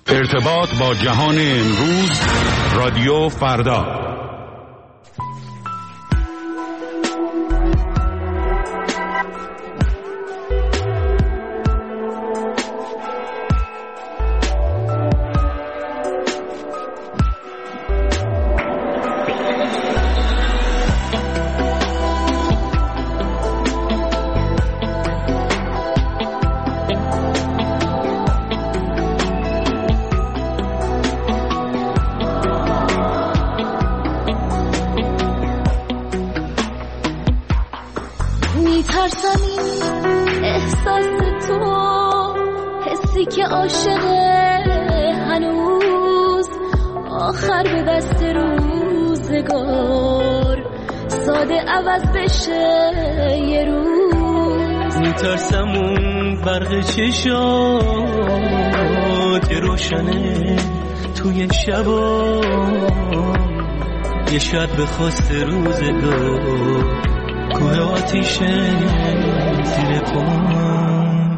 ارتباط با جهان امروز، رادیو فردا. میترسم این احساس تو، حسی که عاشقه هنوز، آخر به دست روزگار ساده عوض بشه یه روز. میترسم اون برق چشات روشنه توی شبا، یه شب به خواست روزگار کوه آتیشه زیر پام.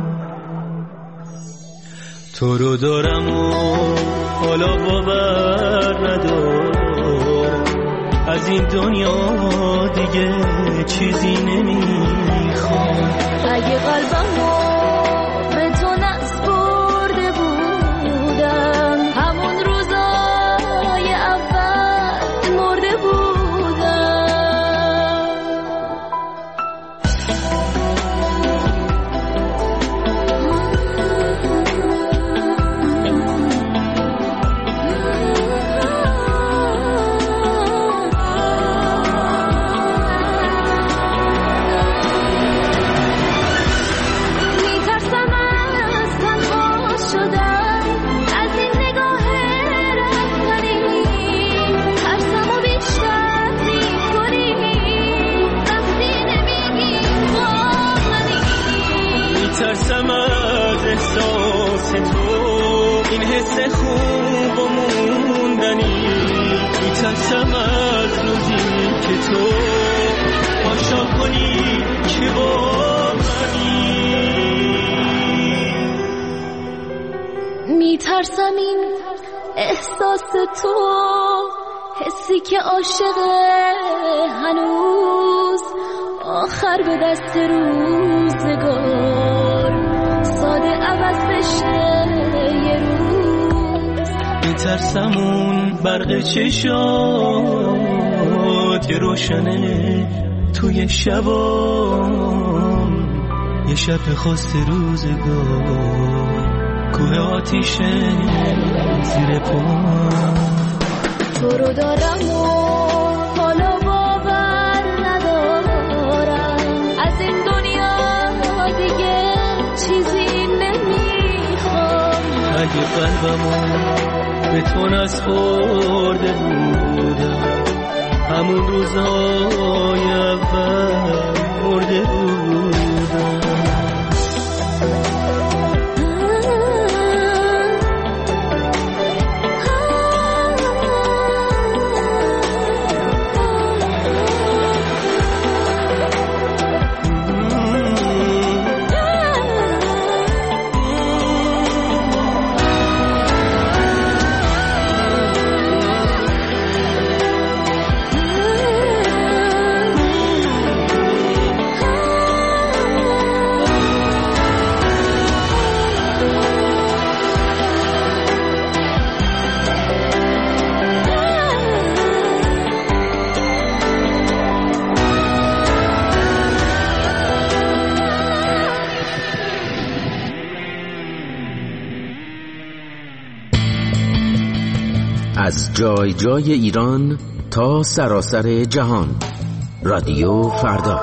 تو رو دارم و حالا باور ندارم، از این دنیا دیگه چیزی نمیخوام. اگه قلبمو به تو نسپرده بودم، همون روزای اول مرده بودم. میترسم از احساس تو، این حس خوب و موندنی. میترسم از روزی که تو پاشا کنی که با منی. میترسم این احساس تو، حسی که عاشقه هنوز، آخر به دست روزگار ساده عوض بشه یه روز. میترسم اون برق چشات که روشنه توی شبا، یه شب خواست روزگار کوه آتیشه زیر پام. تو رو دارم و حالا باور ندارم، از این دنیا دیگه چیزی نمیخوام. اگه قلبمو به تو نسپرده بودم، همون روزهای اول مرده بودم. از جای جای ایران تا سراسر جهان، رادیو فردا.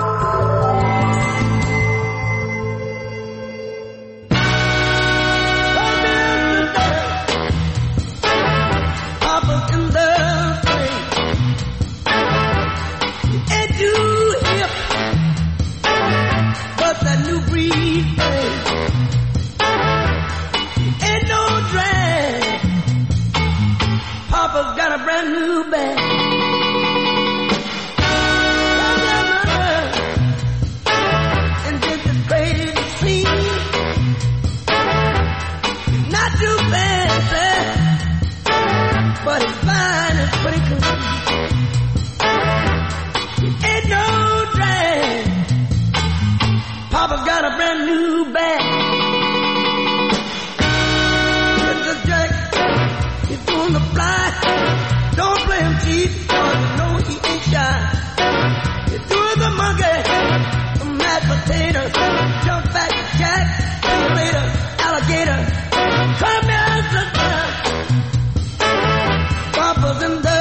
Not too bad. Come here, sister. Papa's in the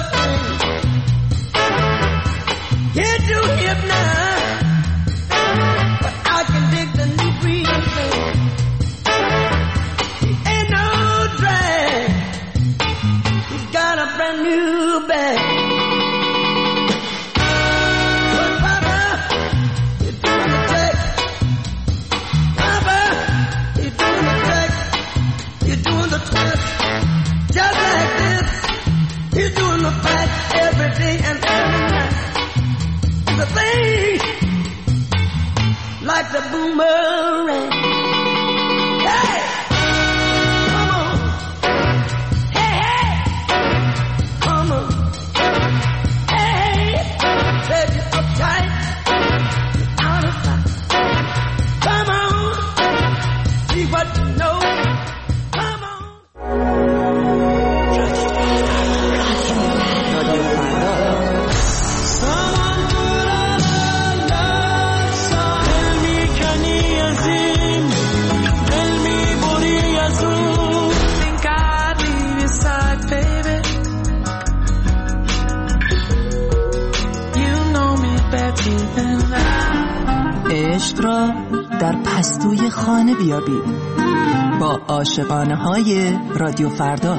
get you hip now, but I can dig the new breeze. He ain't no drag. He's got a brand new bag. But Papa, you're doing the trick. Papa, you're doing the trick. You're doing the twist. Just like this. He's doing the back every day and every night. The thing like the boomerang. Hey, come on. Hey, hey, come on. Hey, said you're uptight, you're out of sight. Come on, see what you know. Come on. عشق را در پستوی خانه بیابید با عاشقانه های رادیو فردا.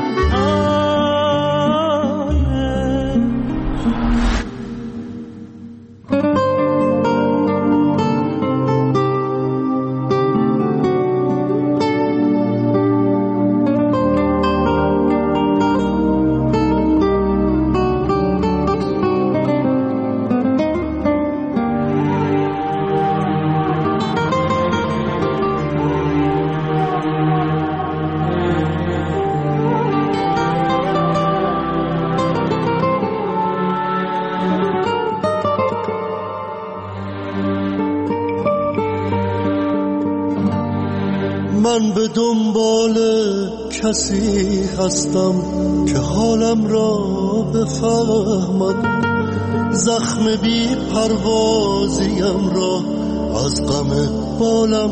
من به دنبال کسی هستم که حالم را بفهمد، زخم بی پروازیم را از غم بالم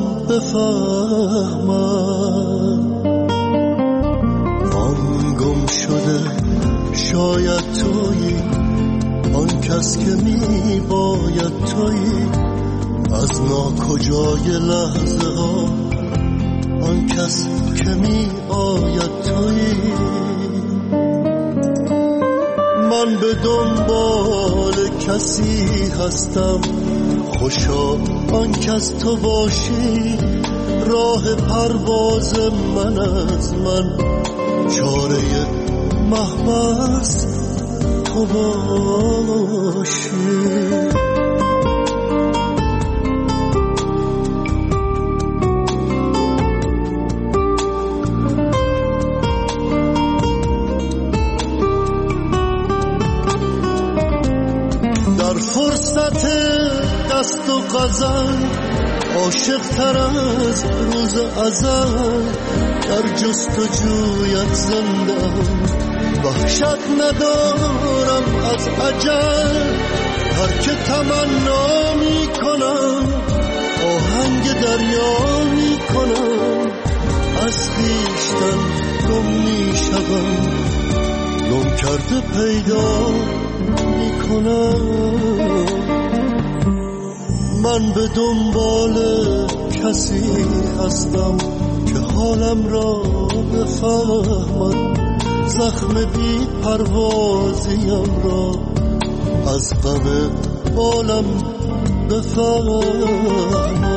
بفهمد. آن گم شده شاید تویی، آن کس که می باید تویی، از ناکجای لحظه ها آن کس که می آید تویی. من به دنبال کسی هستم، خوشا آن کس تو باشی، راه پرواز من از من، چاره محبس تو باشی. فرصت دست و غزل عاشق تر از روز ازل، در جستجویت زندم، وحشت ندارم از اجل. هر که تمنا می کنم آهنگ دریا می کنم، از خویشتن گم می شدم، گم کرده پیدا می کنم. من به دنبال کسی هستم که حالم را بفهمد، زخم بی پروازیم را از غم بالم بفهمد.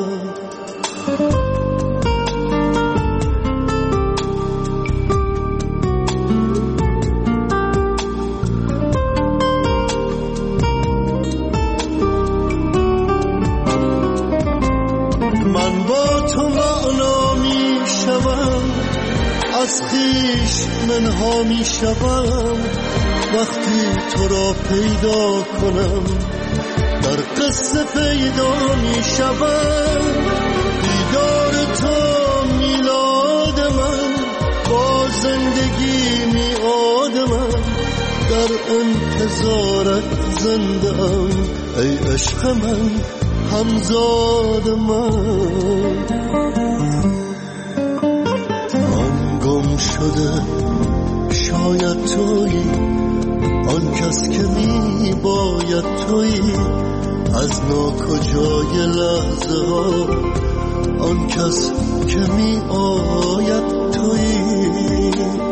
از خویش منها می شوم وقتی تو را پیدا کنم، در قصه پیدا می شوم. دیدار تو میلاد من، با زندگی میعاد من، در انتظارت زنده ام ای عشق من، همزاد من. گم شده شاید تویی، آن کس که می باید تویی، از ناکجای لحظه ها آن کس که می آید تویی.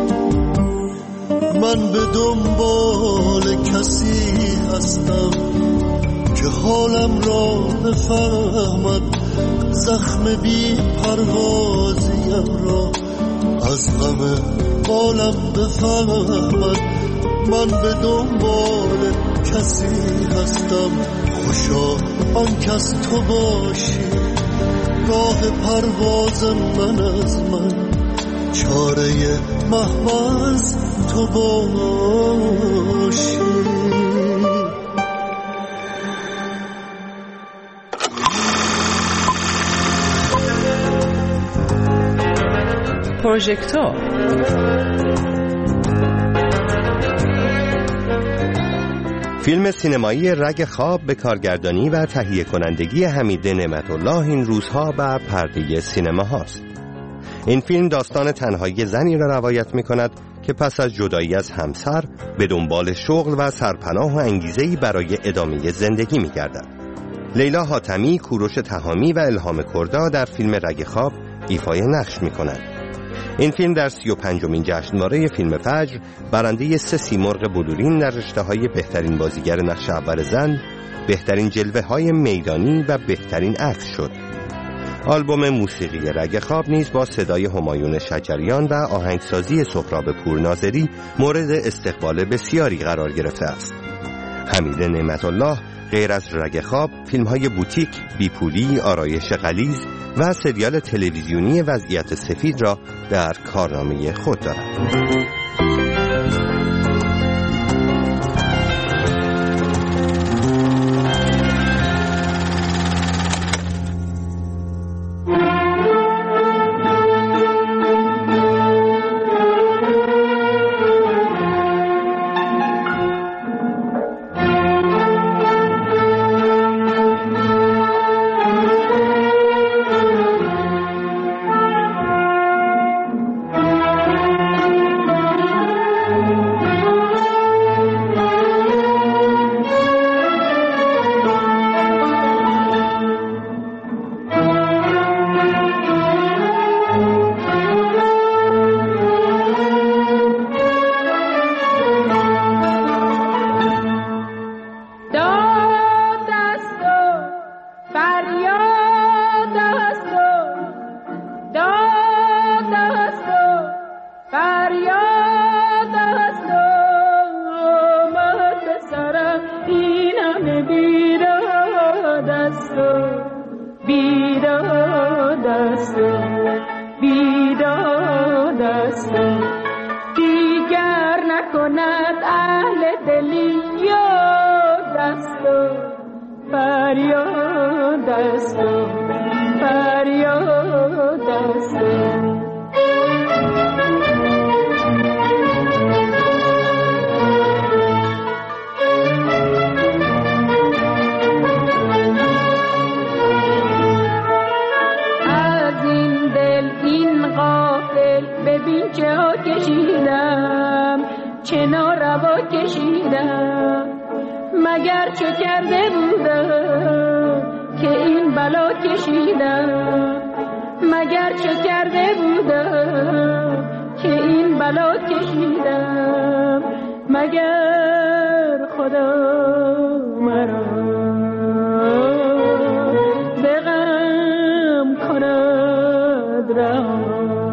من به دنبال کسی هستم که حالم را بفهمد، زخم بی پروازیم را از غم بالم بفهمد. من به دنبال کسی هستم، خوشا آن کس تو باشی، راه پرواز من از من، چاره محوز تو باشی. پروژکتور فیلم سینمایی رگ خواب به کارگردانی و تهیه کنندگی حمید نعمتالله این روزها بر پرده سینما هاست. این فیلم داستان تنهایی زنی را روایت می کند که پس از جدایی از همسر به دنبال شغل و سرپناه و انگیزه‌ای برای ادامه زندگی می گردد. لیلا حاتمی، کوروش تهامی و الهام کردا در فیلم رگ خواب ایفای نقش می کنند. این فیلم در 35مین جشنواره فیلم فجر برنده 3 سیمرغ بلورین در رشته‌های بهترین بازیگر نقش اول زن، بهترین جلوه‌های میدانی و بهترین عکس شد. آلبوم موسیقی رگ خواب نیز با صدای همایون شجریان و آهنگسازی سهراب پورناظری مورد استقبال بسیاری قرار گرفته است. حمید نعمتالله غیر از رگ خواب، فیلم‌های بوتیک، بیپولی، آرایش غلیظ و سریال تلویزیونی وضعیت سفید را در کارنامه خود دارد. مگر چه کرده بودم که این بلا کشیدم، مگر چه کرده بودم که این بلا کشیدم، مگر خدا مرا به غم کند رها.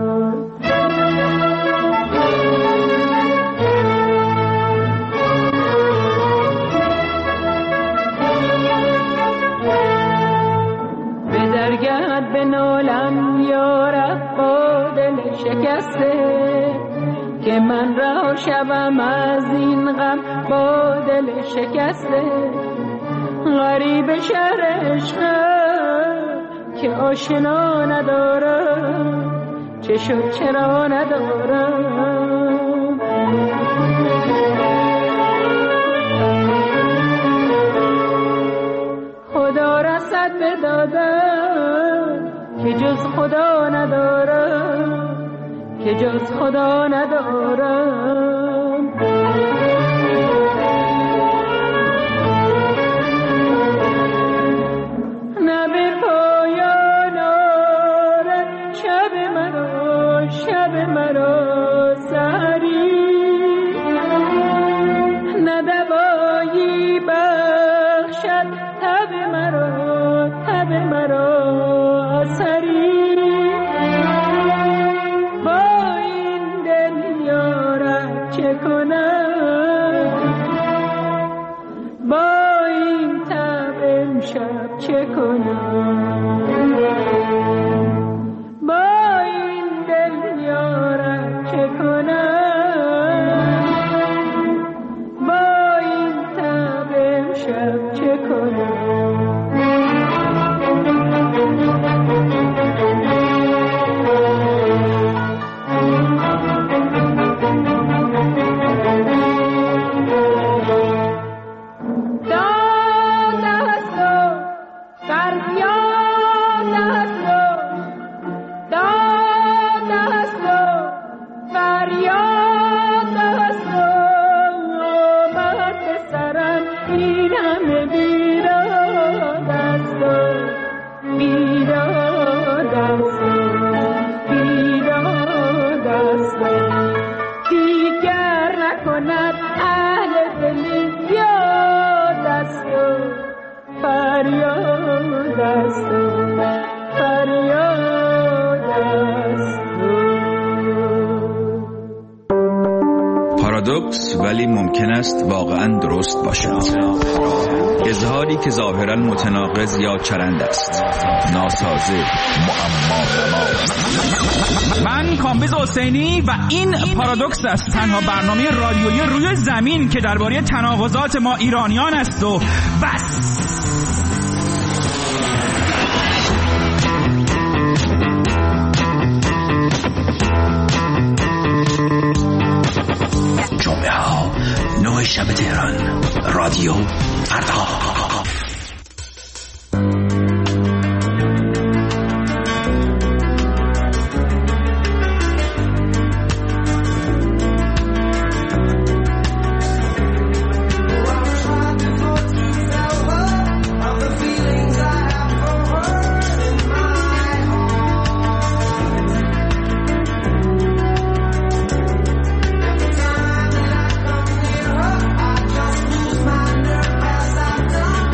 به نالم یارب با دل شکسته که من رها شوم از این غم با دل شکسته. غریب شهر عشقم که آشنا ندارم، چه شد چرا ندارم. خدا رسد به دادم که جز خدا ندارم، که که جز خدا ندارم. نه به پایان آرد شب مرا سحری، نه دوایی بخشد تب مرا اثری. با این دل یارب چه کنم، با این تب امشب چه کنم، با این دل یارب چه کنم، با این تب امشب چه کنم. پارادوکس ولی ممکن است واقعا درست باشد. اظهاری که ظاهرا متناقض یا چرند است، ناسازه، معما. من کامبیز حسینی و این پارادوکس است، تنها برنامه رادیویی روی زمین که درباره تناقضات ما ایرانیان است و بس. جمعه ها 9 شب تهران، رادیو فردا. Done.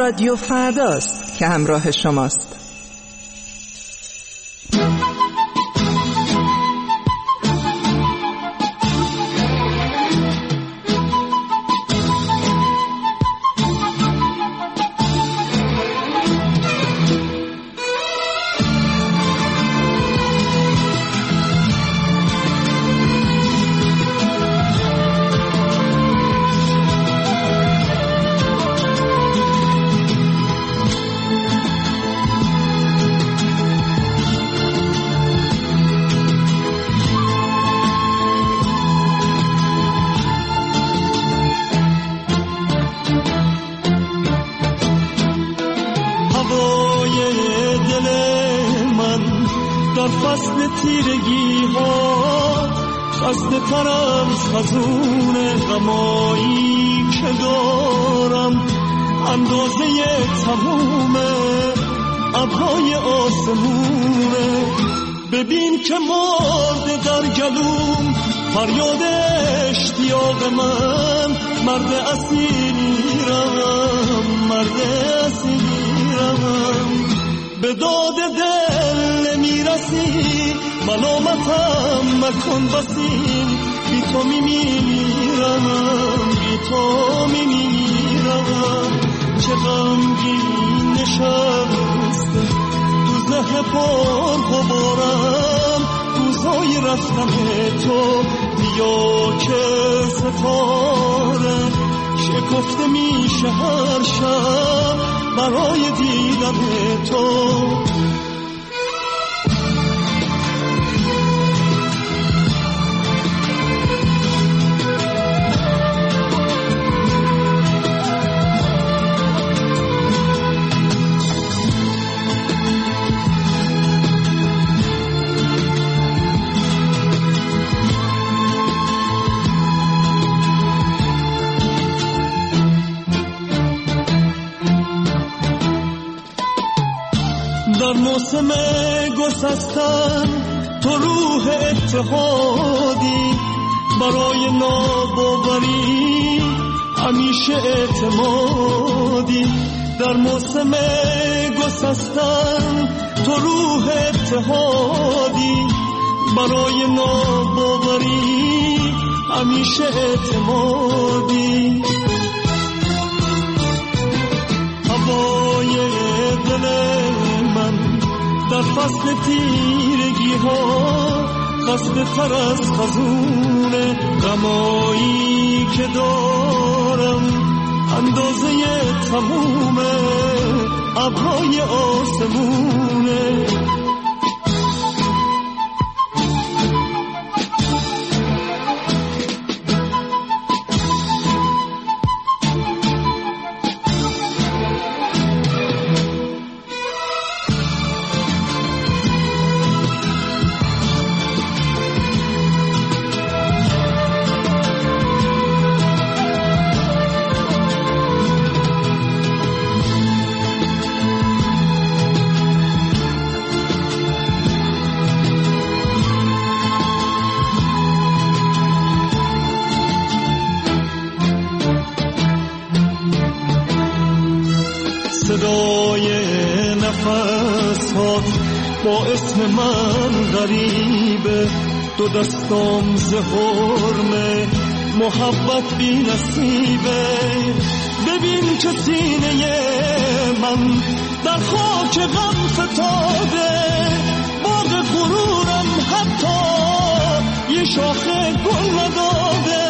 رادیو فرداست که همراه شماست. تیرگی ها خسته تر از خزون غمایی که دارم، اندازه تموم ابرهای آسمونه. ببین که مرد در گلوم فریاد اشتیاق من، مرد اسیرم، مرد اسیرم. به داد دل نمیرسی، ملامتم مکن بسیم، بی تو میمیرم، بی تو میمیرم. چه غمگین نشسته تو ذهن پر غبارم، روزای رفتن تو بیا که ستاره شکفته میشه هر شب برای دیدن تو. در موسم گسستن تو روح اتحادی، برای ناباوری همیشه اعتمادی. در موسم گسستن تو روح اتحادی، برای ناباوری همیشه اعتمادی. هوای دل در فصل تیرگی ها خسته تر از خزون غمایی که دارم، اندازه تموم ابرهای آسمونه. صدای نفس ها با اسم من غریبه، دو دستام زهرمه محبت بی نصیبه. ببین که سینه من در خاک غم فتاده، باغ غرورم حتی یه شاخه گل نداده.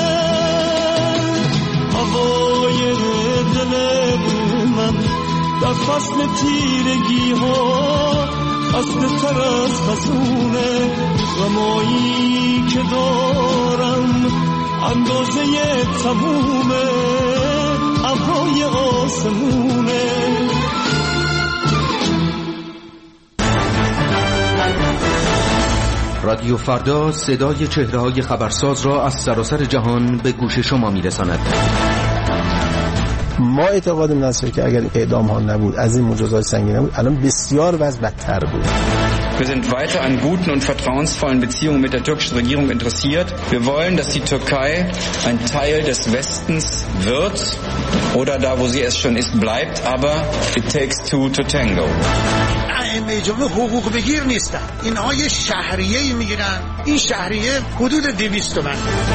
هوای دل من در فصل تیرگی ها خسته تر از خزون غمایی که دارم، اندازه تموم ابرهای آسمونه. رادیو فردا صدای چهره‌های خبرساز را از سراسر جهان به گوش شما می‌رساند. ما اعتقادم هست که اگر اعدام ها نبود، از این مجازات سنگین نبود، الان بسیار وضع بدتر بود. Wir sind weiter an guten und vertrauensvollen Beziehungen mit der türkischen Regierung interessiert. Wir wollen, dass die Türkei ein Teil des Westens wird oder da, wo sie es schon ist, bleibt, aber it takes two to tango. ائمه جمهور حقوق بگیر نیستن، اینها یه شهریه میگیرن، این شهریه حدود 200 تومن.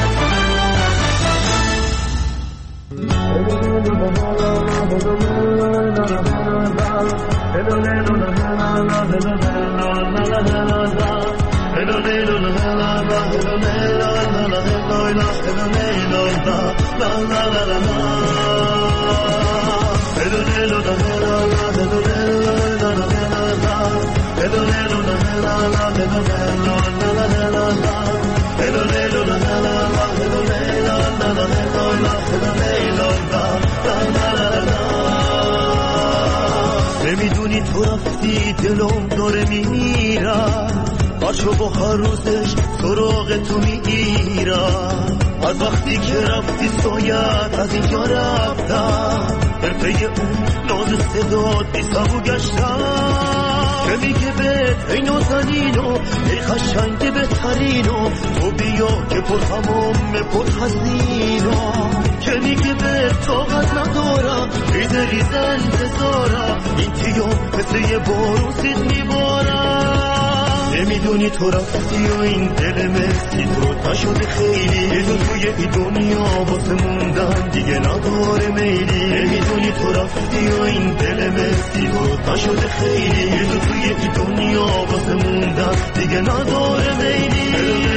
نمیدونی تو رفتی دلم داره میمیرم، بچه با هر روزش سراغ تو میگیرم. از وقتی که رفتی ساید از اینجا رفتم، در پی اون ناز صدات بی سبو گشتم. که میگه بهت ای نازنینو ای قشنگ بهترینو، تو بیا که پر تمام پر حزینو. که میگه بهت طاقت ندارم ریزه ریزه انتظارم، این تیو مثل یه بارون سید میبارم. نمیدونی تو رفتی و این دل مسی تو نشده خیلی، تو توی این دنیا واسه موندن دیگه نداره میلی. نمیدونی تو رفتی و این دل مسی تو نشده خیلی، تو توی این دنیا واسه موندن دیگه نداره میلی.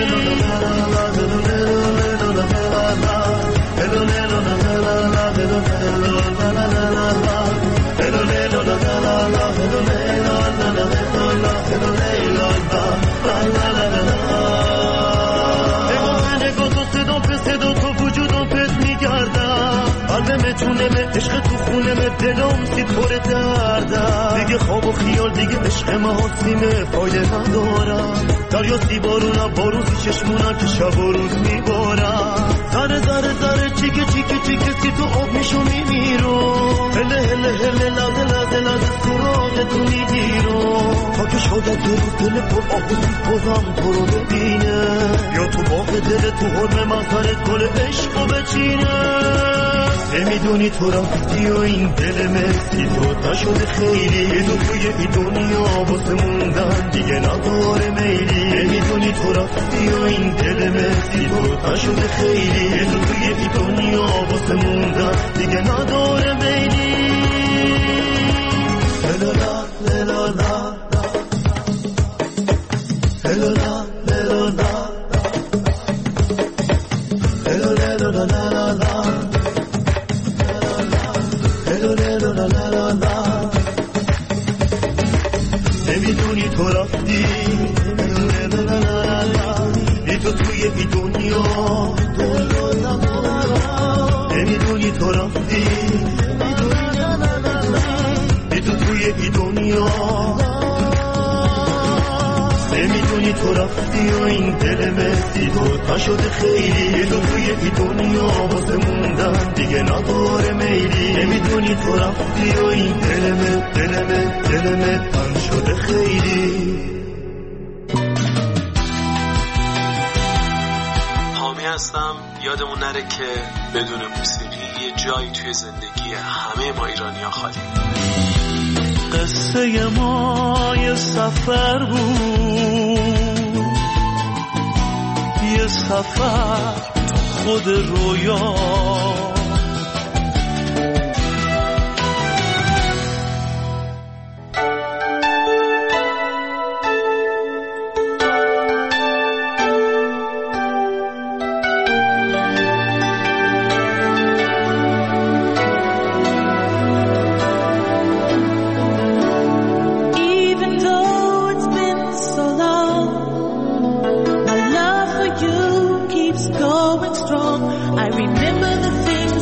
نگاه تو صدا به صدا تو وجودم پس میگردم، قلبم جونم عشق تو خونم دلم سی پر دردم. دیگه خواب و خیال دیگه عشق محاسیمه فایده ندارم، دریا سی بارونم باروزی چشمونم که شب و روز میبارم. ذره ذره ذره چیکه چیکه چیکه سی تو آب میشو میمیرم، هله هله هله لحظه لحظه لحظه سراغ تو میگیرم. تا که شاید یه روز دل پر آبوزی بازم تو رو ببینه، یا تو باغ دل تو حرم منظرت گل عشقو بچینه. نمیدونی تو رفتی و این دل مسی تو نشده خیلی، تو توی این دنیا واسه موندن دیگه نداره میلی. نمیدونی تو رفتی و این دل مسی تو نشده خیلی، تو توی این دنیا واسه موندن دیگه نداره میلی. لالا لالا لالا لالا لالا نمیدونی تو رفتی بی تو توی این دنیا، نمیدونی تو رفتی بی تو توی این دنیا. نمیدونی تو رفتی و این دل مسی تو نشده خیلی، تو توی این دنیا واسه موندن دیگه نداره میلی. نمیدونی تو رفتی و این دلمه تن شده خیلی. حامی هستم. یادمون نره که بدون موسیقی یه جایی توی زندگی همه ما ایرانی‌ها خالی. قصه ما یه سفر بود، یه سفر خود رویا. Going strong. I remember the things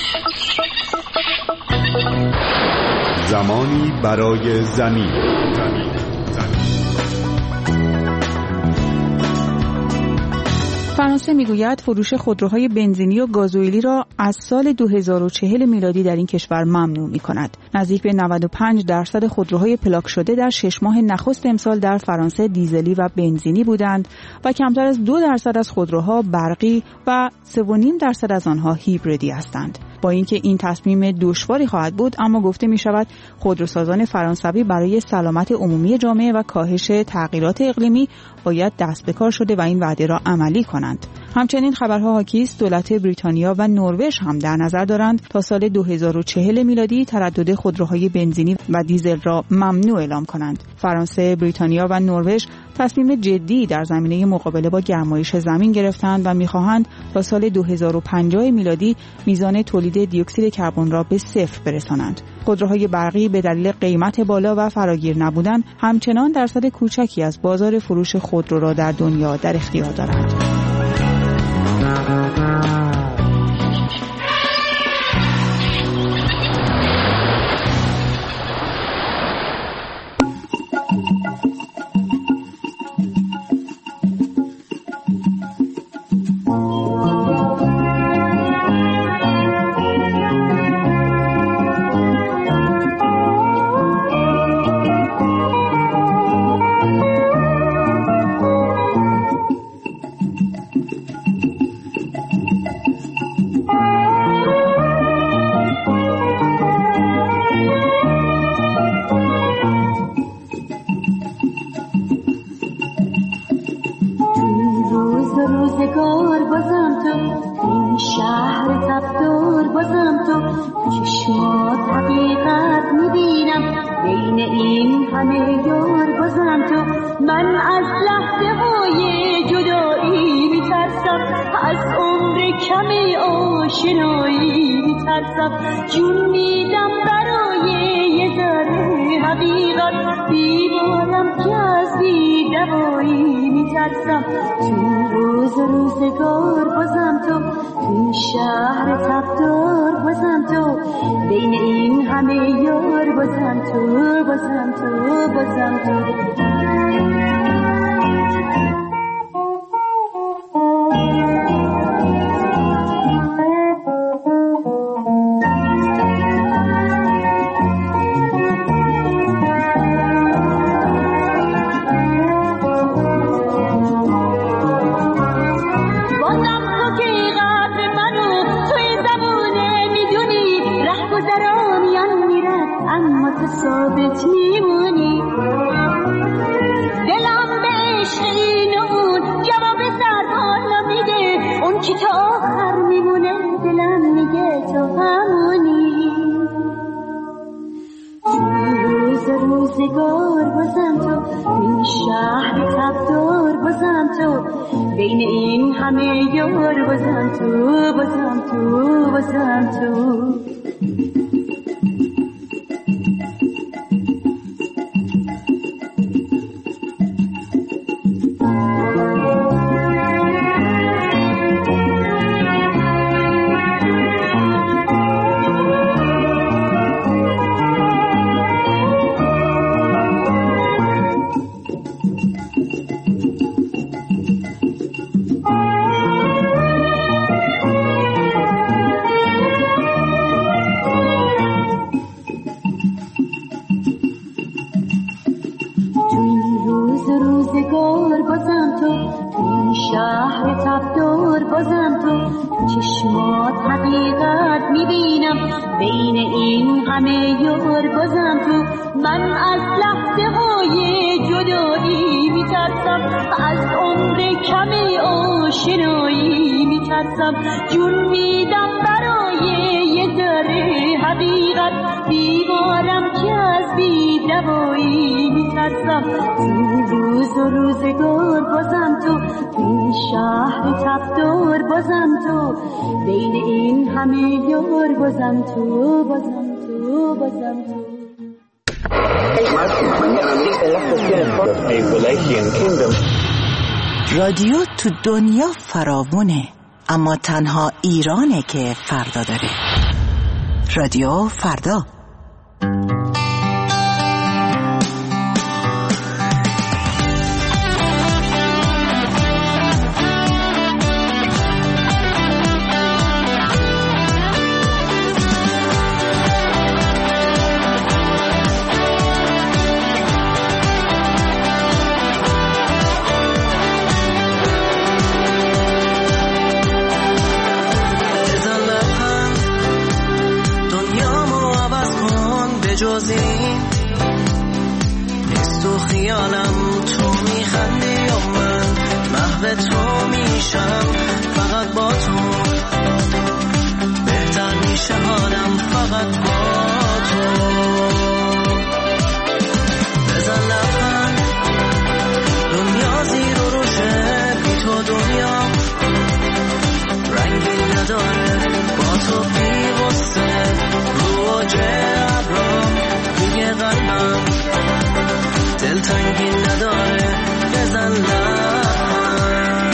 زمانی برای زمین. فرانسه میگوید فروش خودروهای بنزینی و گازوئیلی را از سال 2040 میلادی در این کشور ممنوع می‌کند. نزدیک به 95% خودروهای پلاک شده در 6 ماه نخست امسال در فرانسه دیزلی و بنزینی بودند و کمتر از 2% از خودروها برقی و 3.5% از آنها هیبریدی هستند. با اینکه این تصمیم دشواری خواهد بود، اما گفته می شود خودروسازان فرانسوی برای سلامت عمومی جامعه و کاهش تغییرات اقلیمی باید دست به کار شده و این وعده را عملی کنند. همچنین خبرها حاکی است دولت بریتانیا و نروژ هم در نظر دارند تا سال 2040 میلادی تردد خودروهای بنزینی و دیزل را ممنوع اعلام کنند. فرانسه، بریتانیا و نروژ تصمیم جدی در زمینه مقابله با گرمایش زمین گرفتند و می‌خواهند تا سال 2050 میلادی میزان تولید دیوکسید کربن را به صفر برسانند. خودروهای برقی به دلیل قیمت بالا و فراگیر نبودن همچنان درصد کوچکی از بازار فروش خودرو را در دنیا در اختیار دارند. جون میدم برای یه ذره حقیقت بیمارم که از بی‌دوایی میترسم تو روزگار بازم تو تو شهر تبدار بازم تو بین این همه یار بازم تو ثابت میمونی دلم به عشق این و اون جواب سربالا میده اون که تا آخر میمونه دلم میگه تو همونی تو روزگار بازم تو این شهر تبدار بازم تو بین این همه یار بازم تو روزگار بازم تو این شهر تبدار بازم تو چشمات حقیقت میبینم بین این همه یار بازم تو من از لحظه های جدایی میترسم از عمر کم آشنایی میترسم جون میدم برای یه ذره حقیقت بیمارم که از بی‌دوایی میترسم روزگار بازم تو این شهر تبدار بازم تو بین این همه یار بازم تو رادیو تو دنیا فراوونه، اما تنها ایرانه که فردا داره. رادیو فردا. نیست تو خیالم، تو میخندی و من محو تو میشم، فقط با تو بهتر میشه حالم، فقط با تو. بزن لبخند، دنیا زیر و روشه، بی تو دنیا رنگی نداره، با تو بی غصه رو ابرام دیگه قلبم دلتنگی نداره. بزن لبخند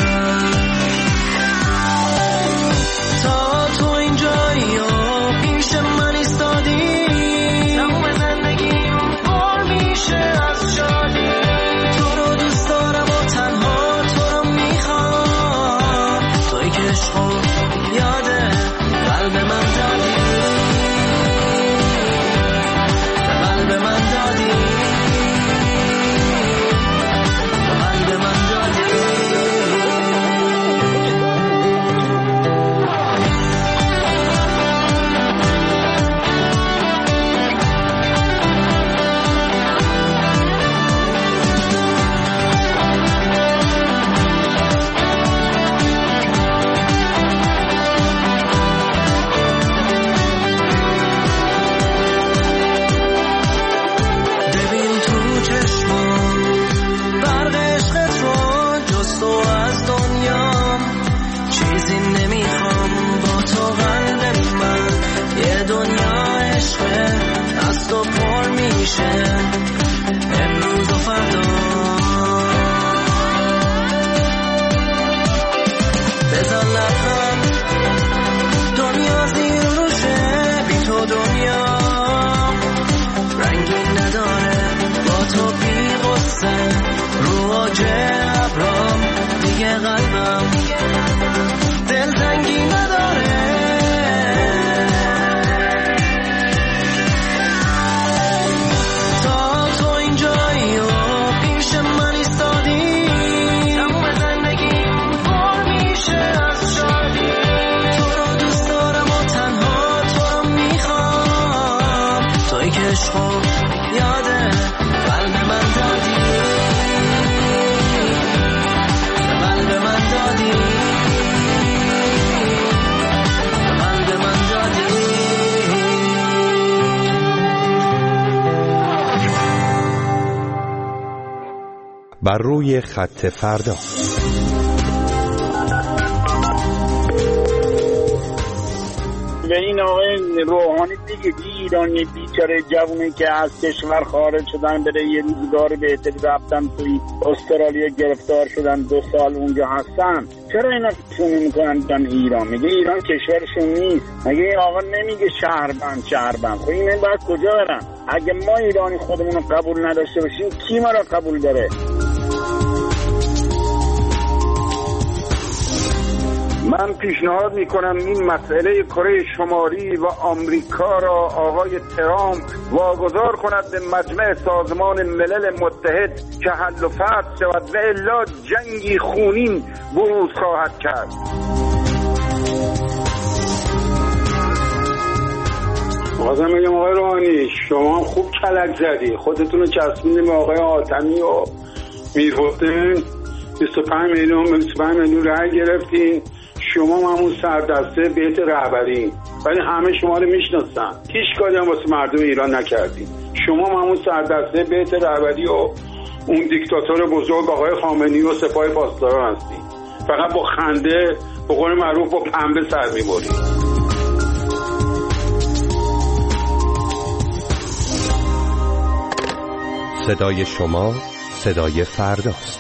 تا تو اینجایی و پیش من ایستادی، تموم زندگیم پر میشه از شادی. تو رو دوست دارم و تنها تو رو میخوام، توی که عشقو یاده قلب من دادی، قلب من دادی، قلب من دادی. امروز و فردا بزن لبخند، دنیا زیر روشه، بی تو دنیا رنگی نداره، با تو بی غصه رو ابرام دیگه قلبم دلتنگی نداره. یاده قلب من دادی، قلب من دادی، قلب من دادی. بر روی خط فردا. به این آقای روحانی دیگه ایرانی بیچاره جوونی که از کشور خارج شدن بره یه روزگار بهتری رفتن توی استرالیا گرفتار شدن 2 سال اونجا هستن، چرا اینا فکر میکنن دن ایران؟ میگه ایران کشورشون نیست. مگه این آقا نمیگه شهربند؟ خب این باید کجا برن؟ اگه ما ایرانی خودمون رو قبول نداشته باشیم کی ما رو قبول داره؟ من پیشنهاد میکنم این مسئله کره شمالی و آمریکا را آقای ترامپ واگذار کند به مجمع سازمان ملل متحد که حل و فصل شود و الا جنگی خونین بروز خواهد کرد. بازم میگم آقای روحانی شما خوب کلک زدی، خودتون رو چسبیدین به آقای حاتمی و میرحسین، 25 میلیون رای گرفتین. شما همون سردسته بیت رهبری، ولی همه شما رو میشناسن، هیچ کاری هم واسه مردم ایران نکردین. شما همون سردسته بیت رهبری و اون دیکتاتور بزرگ آقای خامنه‌ای و سپاه پاسداران هستین. فقط با خنده به قول معروف با پنبه سر میبرید. صدای شما صدای فرداست.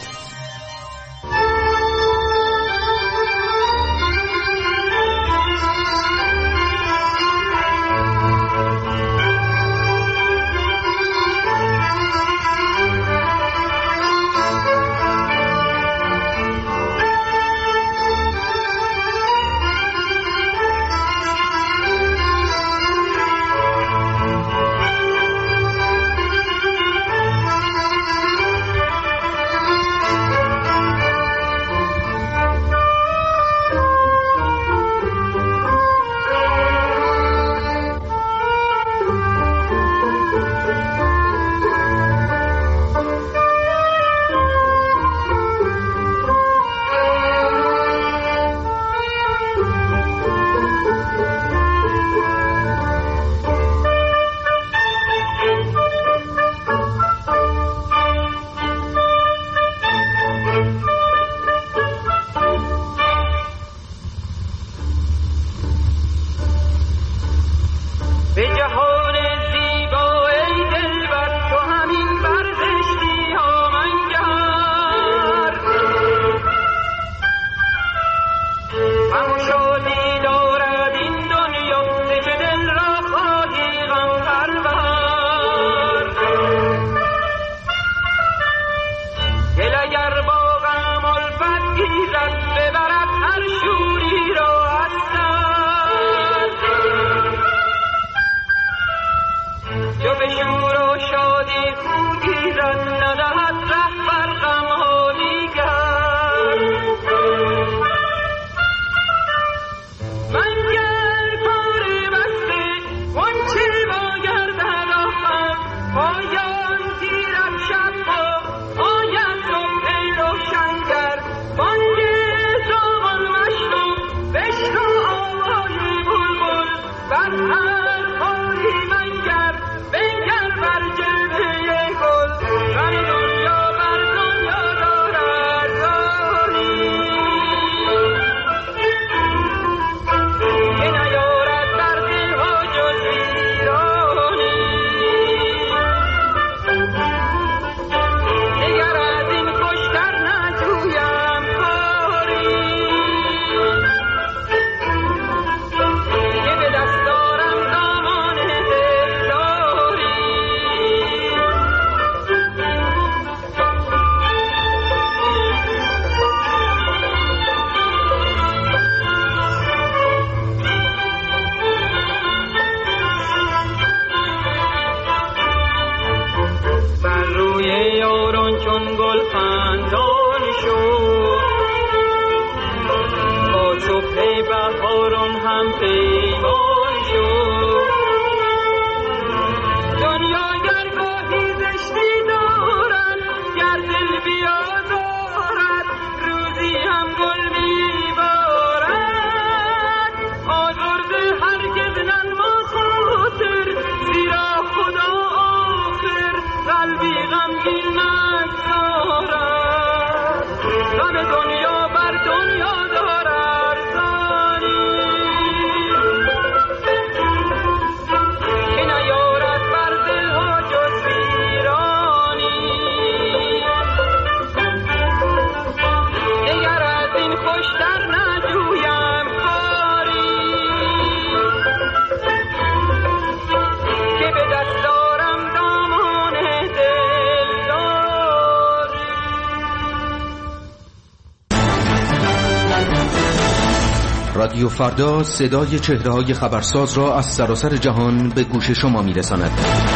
رادیو فردا صدای چهره‌های خبرساز را از سراسر جهان به گوش شما می‌رساند.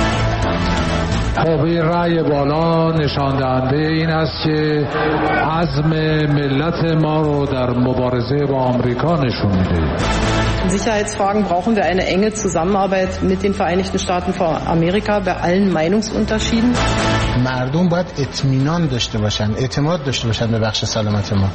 خب این رأی بالا نشان دهنده این است که عزم ملت ما رو در مبارزه با آمریکا نشون میده. In Sicherheitsfragen brauchen wir eine enge Zusammenarbeit mit den Vereinigten Staaten von Amerika bei allen Meinungsunterschieden. مردم باید اطمینان داشته باشن، اعتماد داشته باشن به بخش سلامت ما.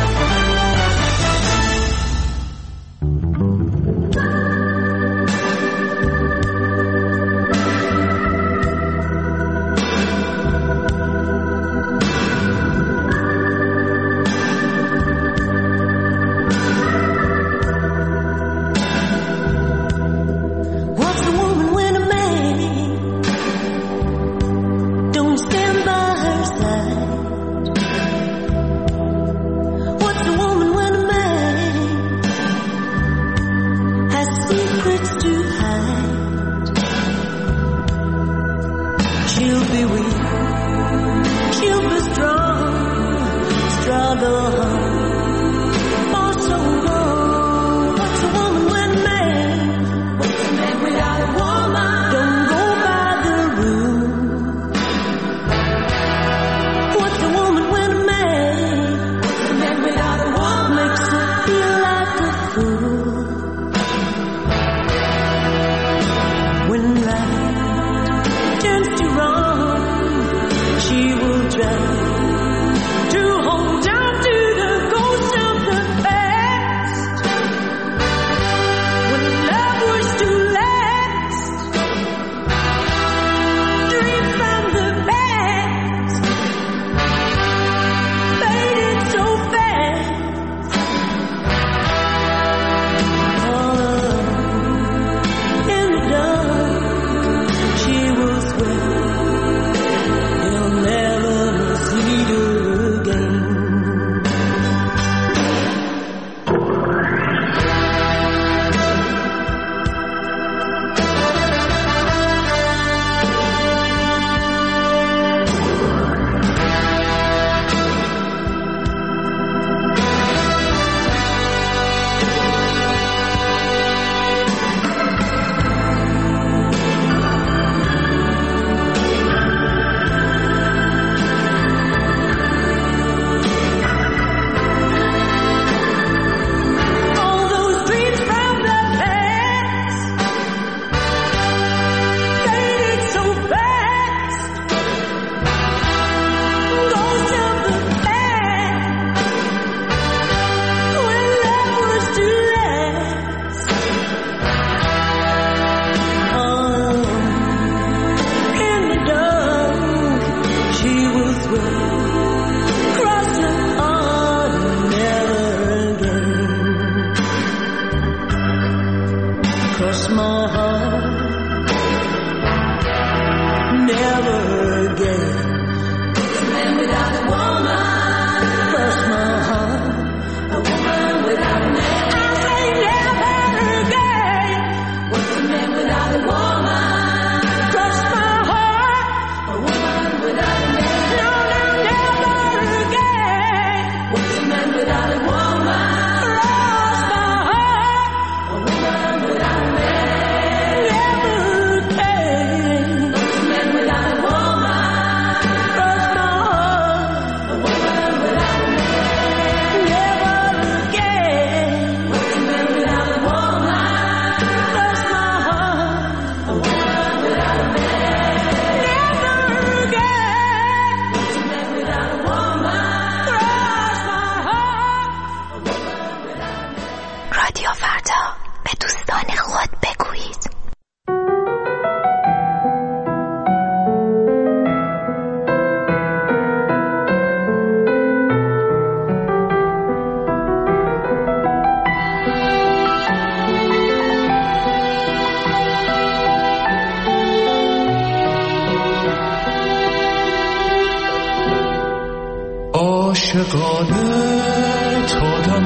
عاشقانه تا دم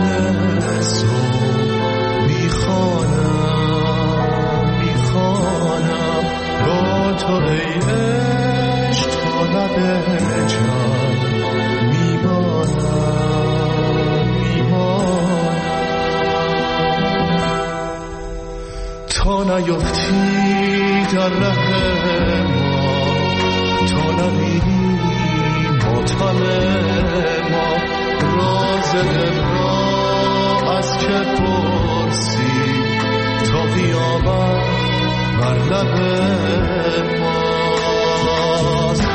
صبح میخوانم با تو ای عشق تا لب جان میمانم تو نیفتی در ره ما، تو نمیری ماتم ما، راز دل را از که پرسی تا قیامت بر لب ماست.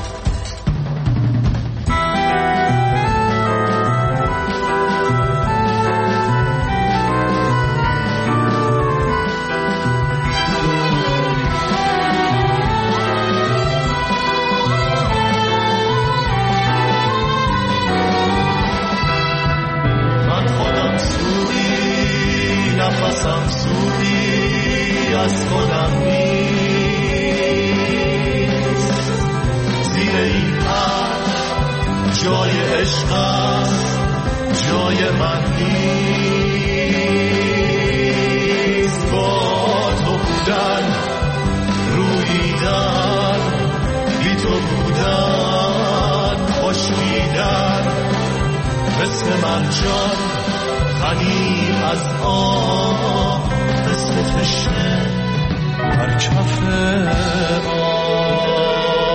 نفسم سودی از خودم نیست، زیر این حرف جای عشق است، جای من نیست. با تو بودن، روییدن، بی تو بودن، خشکیدن، مثل مرجان غنی از آب، مثل تشنه بر کف آب.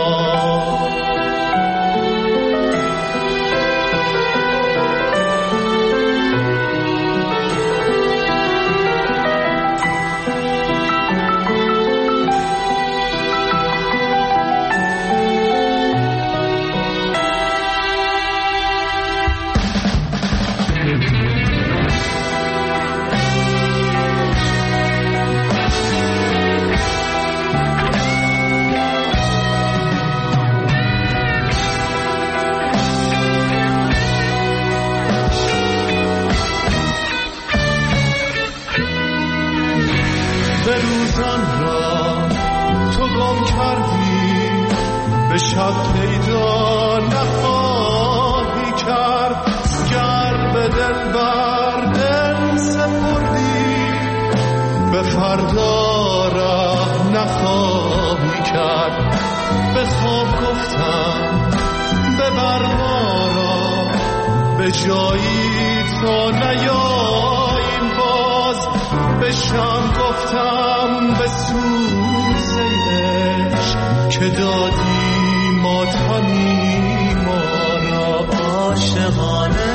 شب پیدا نخواهی کرد، گر به دل بر دل سپردی، به فردا ره نخواهی کرد. به خواب گفتم ببر ما را به جایی تا نیاییم باز، به شم گفتم به سوز عشق که دادی ماتمی ما را. عاشقانه